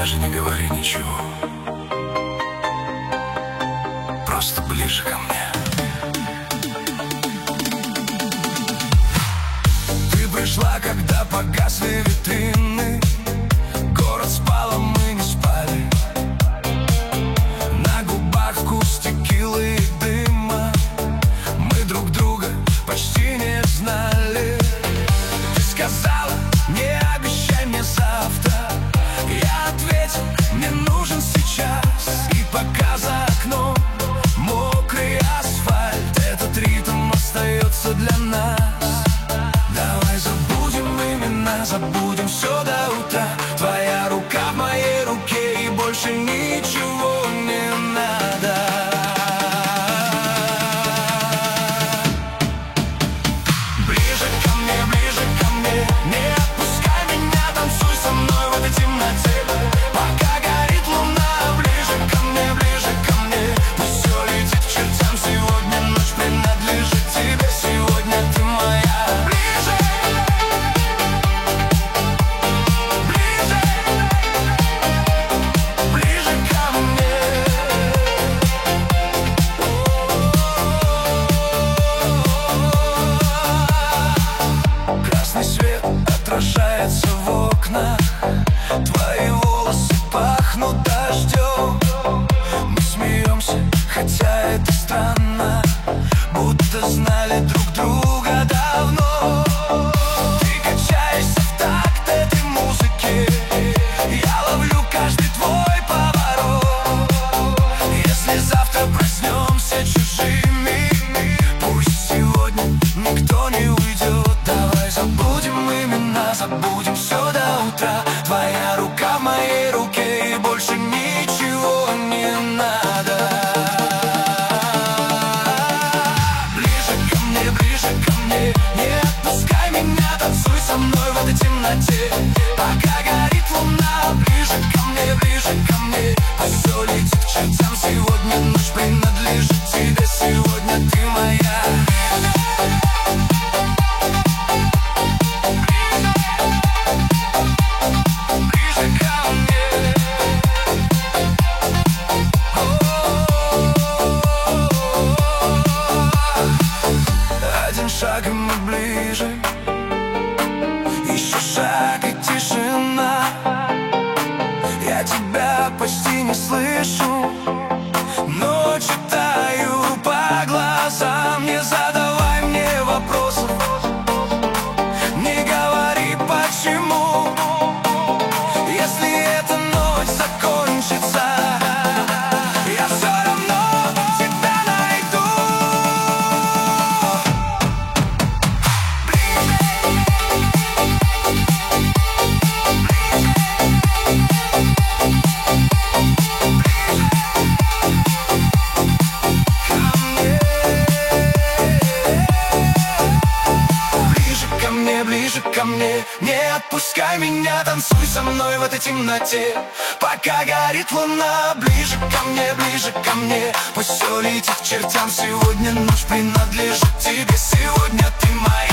даже не говори ничего, просто ближе ко мне. Ты пришла, когда погасли витрины, город спал, а мы не спали. На губах вкус текилы и дыма, мы друг друга почти не знали. Ты сказала: не обещай мне завтра. Я ответил: мне нужен сейчас. И пока за окном мокрый асфальт, этот ритм остается для нас. Давай забудем имена, забудем все до утра. Твоя рука в моей руке, и больше ничего не надо. Ближе ко мне, не отпускай меня, танцуй со мной в этой темноте. Пока горит луна, ближе ко мне, пусть все летит к чертям. Сегодня ночь принадлежит тебе, сегодня ты моя. Ближе, ближе ко мне. Красный свет отражается в окнах, твои волосы пахнут дождем. Мы смеемся, хотя это странно, будто знали друг друга давно. Ты качаешься в такт этой музыки, я ловлю каждый твой поворот. Если завтра проснемся чужими, пусть сегодня никто не уйдет. Давай забудем имена, забудем все до утра. Твоя рука в моей руке, и больше ничего не надо. Ближе ко мне, не отпускай меня, танцуй со мной в этой темноте. Пока горит луна, ближе ко мне, пусть все летит к чертям. Сегодня ночь принадлежит тебе, сегодня ты моя. Один шаг, и мы ближе, еще шаг и тишина. Я тебя почти не слышу, но читаю по глазам. Не задавай мне вопросов, не говори почему. Если эта ночь закончится, я все равно тебя найду. Ближе ко мне, не отпускай меня, танцуй со мной в этой темноте. Пока горит луна, ближе ко мне, пусть все летит к чертям. Сегодня ночь принадлежит тебе, сегодня ты моя.